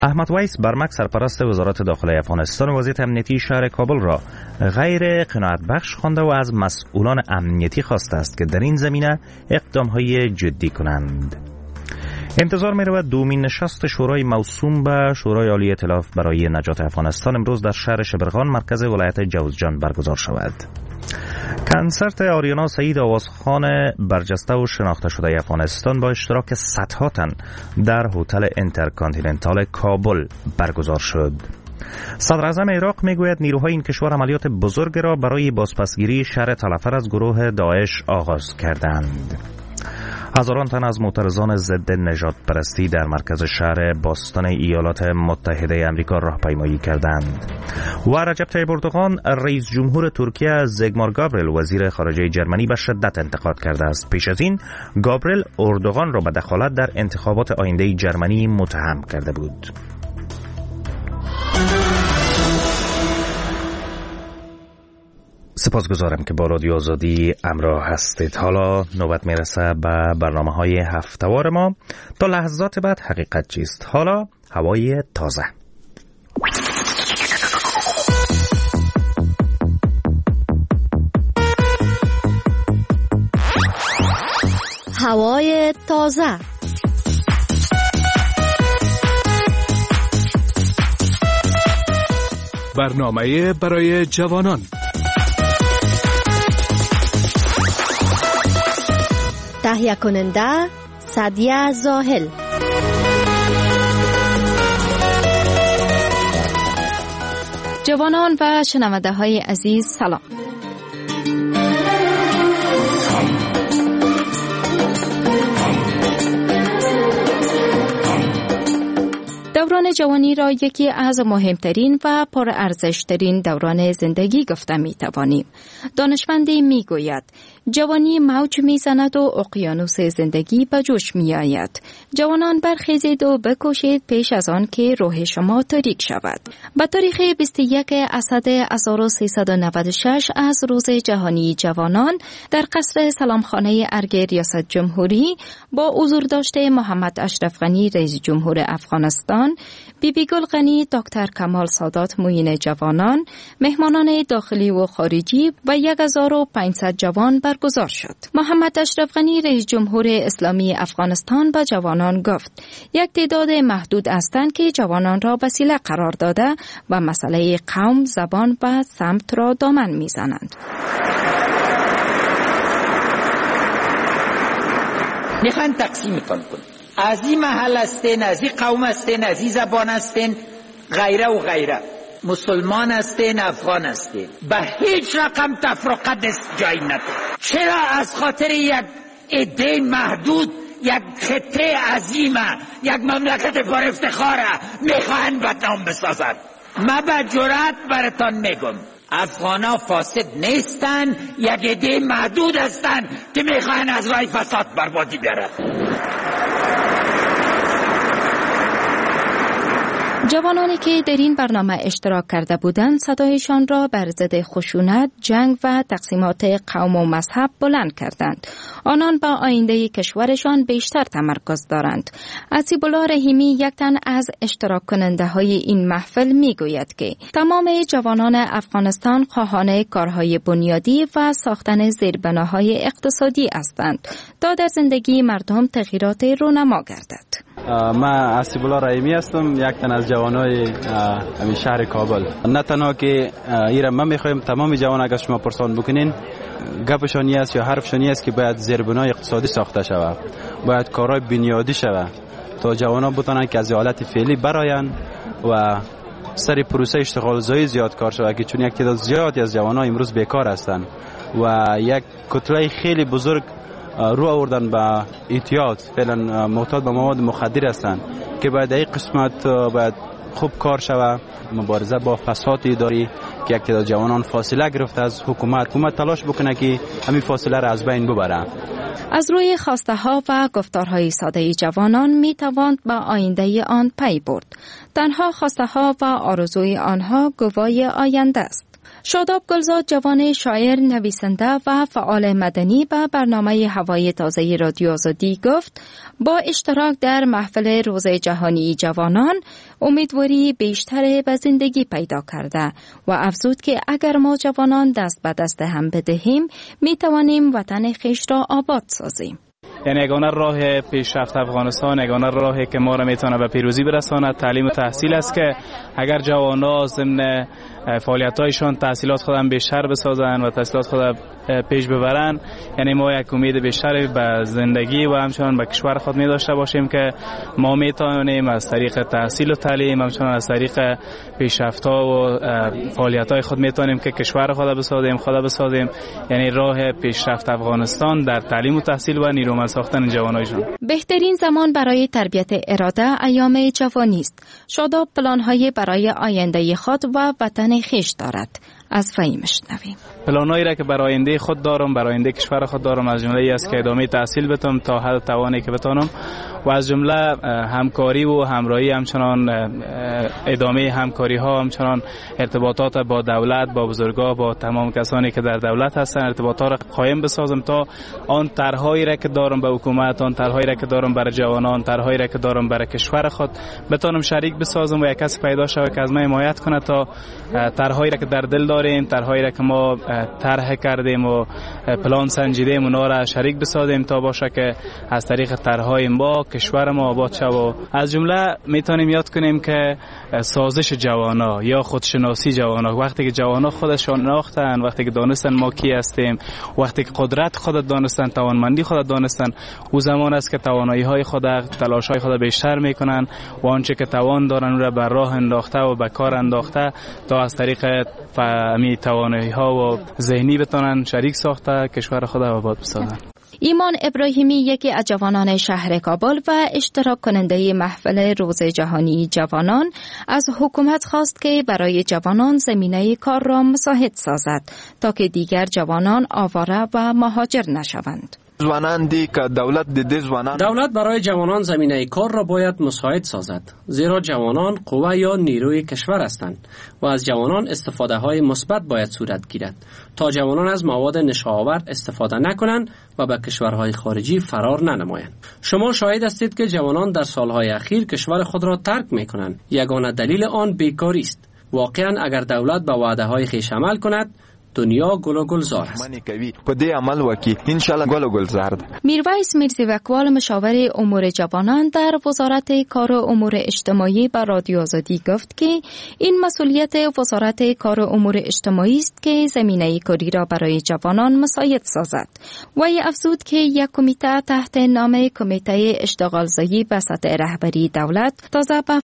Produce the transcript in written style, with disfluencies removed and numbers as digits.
احمد ویس برمک سرپرست وزارت داخلی افغانستان وضعیت امنیتی شهر کابل را غیر قناعت بخش خوانده و از مسئولان امنیتی خواسته است که در این زمینه اقدام‌های جدی کنند. انتظار می‌رود دومین نشست شورای موسوم به شورای عالی ائتلاف برای نجات افغانستان امروز در شهر شبرغان مرکز ولایت جوزجان برگزار شود. کنسرت آریانا سعید آوازخوان برجسته و شناخته شده افغانستان با اشتراک صدها تن در هتل اینترکانتیننتال کابل برگزار شد. صدر اعظم عراق میگوید نیروهای این کشور عملیات بزرگ را برای بازپسگیری شهر تلفر از گروه داعش آغاز کردند. هزاران تن از معترضان ضد نژاد پرستی در مرکز شهر باستان ایالات متحده آمریکا راهپیمایی کردند. و رجب طیب اردوغان رئیس جمهور ترکیه زگمار گابریل وزیر خارجه جرمنی به شدت انتقاد کرده است. پیش از این گابریل اردوغان را به دخالت در انتخابات آینده جرمنی متهم کرده بود. سپاسگزارم که با رادیو آزادی همراه هستید. حالا نوبت میرسه به برنامه‌های هفته‌وار ما. تا لحظات بعد حقیقت چیست؟ حالا هوای تازه. هوای تازه. برنامه برای جوانان. تهیه کننده سعدیه زاهل. جوانان و شنونده های عزیز سلام. دوران جوانی را یکی از مهمترین و پرارزشترین دوران زندگی گفته می توانیم. دانشمندی می گوید جوانی موج می زند و اقیانوس زندگی به جوش می آید. جوانان برخیزید و بکوشید پیش از آن که روح شما تاریک شود. به تاریخ 21 اسد 1396 از روز جهانی جوانان در قصر سلامخانه ارگ ریاست جمهوری با حضور داشته محمد اشرف غنی رئیس جمهور افغانستان، بیبی گل غنی، دکتر کمال سادات معین جوانان، مهمانان داخلی و خارجی و 1500 جوان برگزار شد. محمد اشرف غنی رئیس جمهور اسلامی افغانستان به جوانان گفت یک تعداد محدود هستند که جوانان را وسیله قرار داده و مسئله قوم، زبان و سمت را دامن میزنند. میخوان تقسیمتان کن. از این محل هستین، از این قوم هستین، از این زبان هستین، غیره و غیره، مسلمان هستین، افغان هستین، به هیچ رقم تفرقه دست جایی نداره. چرا از خاطر یک عده محدود یک خطه عظیمه، یک مملکت پر افتخاره میخواهن بدنام بسازن؟ من به جرأت براتان میگم افغانا فاسد نیستن، یک عده محدود هستن که میخواهن از راه فساد بربادی بیارن. جوانانی که در این برنامه اشتراک کرده بودند صدایشان را بر ضد خشونت، جنگ و تقسیمات قوم و مذهب بلند کردند. آنان با آینده کشورشان بیشتر تمرکز دارند. عصیب الله رحیمی یک تن از اشتراک کننده های این محفل می گوید که تمام جوانان افغانستان خواهان کارهای بنیادی و ساختن زیربناهای اقتصادی هستند تا در زندگی مردم تغییرات رونما گردد. من عصیب الله رحیمی هستم، یک تن از جوانای همین شهر کابل. نه تنها که ایران ما میخوایم تمام جوان اگر شما پرسان بکنین گپشانی است یا حرفشانی است که باید زیربنای اقتصادی ساخته شود، باید کارهای بنیادی شود تا جوانان بتونن که از حالت فعلی براین و سری پروسه اشتغال زایی زیاد کار شود، که چون یک تعداد زیادی از جوانان امروز بیکار هستند و یک کتله خیلی بزرگ رو آوردن به اعتیاد، فعلا معتاد به مواد مخدر هستند که باید این قسمت باید خوب کار شود. مبارزه با فساد اداری که یک تعداد جوانان فاصله گرفته از حکومت تلاش بکنه که همین فاصله را از بین ببره. از روی خواسته ها و گفتارهای ساده جوانان می تواند به آینده آن پی برد. تنها خواسته ها و آرزوی آنها گواه آینده است. شاداب گلزاد جوان شاعر، نویسنده و فعال مدنی به برنامه هوای تازه رادیو آزادی گفت با اشتراک در محفل روز جهانی جوانان امیدواری بیشتر به زندگی پیدا کرده و افزود که اگر ما جوانان دست به دست هم بدهیم می توانیم وطن خویش را آباد سازیم. یعنی یگانه راه پیشرفت افغانستان، یگانه راهی که ما را میتونه به پیروزی برساند تعلیم و تحصیل است که اگر جوانان ضمن فعالیت‌هایشان تحصیلات خودم بیشتر بسازن و تحصیلات خود پیش ببرن، یعنی ما یک امید بیشتر به زندگی و همچنان به کشور خود می داشته باشیم که ما میتونیم از طریق تحصیل و تعلیم، همچنان از طریق پیشرفت‌ها و فعالیت‌های خود میتونیم که کشور خود بسازیم. یعنی راه پیشرفت افغانستان در تعلیم و تحصیل و نیرومند ساختن جوانایشان. بهترین زمان برای تربیت اراده ایام جوانی است. شاداب پلان‌های برای آینده خود و وطن خویش دارد. از فهیم شنویم. پلانایی را که برای آینده خود دارم، برای آینده کشور خود دارم، از جمله ای است که ادامه تحصیل بتم تا حد توانی که بتانم و از جمله همکاری و همراهی، همچنان ادامه همکاری ها، همچنان ارتباطات با دولت، با بزرگا، با تمام کسانی که در دولت هستند ارتباطات را قایم بسازم تا آن طرحهایی را که دارم به حکومت، آن طرحهایی را که دارم برای جوانان، طرحهایی را که دارم برای کشور خود بتانم شریک بسازم و یک کس پیدا شود که از من حمایت کنه تا طرحهایی را که در دل داریم، طرحهایی را که ما طرح کردیم و پلان سنجیدیم اونا را شریک بسازیم تا باشه که از طریق طرحهای ما کشور ما آباد شه. و از جمله میتونیم یاد کنیم که سازش جوانا یا خودشناسی جوانا، وقتی که جوانا خودشان شناختن، وقتی که دانستن ما کی هستیم، وقتی که قدرت خود دانستن، توانمندی خود دانستن، او زمان است که توانایی های خود، تلاش های خود بیشتر میکنن و آنچه که توان دارن را بر راه انداخته و به کار انداخته تا از طریق فهمی توانایی ها و ذهنی بتونن شریک ساخته کشور خود آباد بسازن. ایمان ابراهیمی، یکی از جوانان شهر کابل و اشتراک کننده محفل روز جهانی جوانان، از حکومت خواست که برای جوانان زمینه کار را مساعد سازد تا که دیگر جوانان آواره و مهاجر نشوند. دولت برای جوانان زمینه کار را باید مساعد سازد، زیرا جوانان قوه یا نیروی کشور هستند و از جوانان استفاده های مثبت باید صورت گیرد تا جوانان از مواد نشه‌آور استفاده نکنند و به کشورهای خارجی فرار ننمایند. شما شاهد هستید که جوانان در سالهای اخیر کشور خود را ترک می‌کنند. یگانه دلیل آن بیکاری است. واقعا اگر دولت به وعده های خویش عمل کند، دنیا گل و گلزار است. میرویس میرزی وکوال، مشاور امور جوانان در وزارت کار و امور اجتماعی، به رادیو آزادی گفت که این مسئولیت وزارت کار و امور اجتماعی است که زمینه کاری را برای جوانان مساعد سازد. و افزود که یک کمیته تحت نام کمیته اشتغالزایی به سطح رهبری دولت تازه به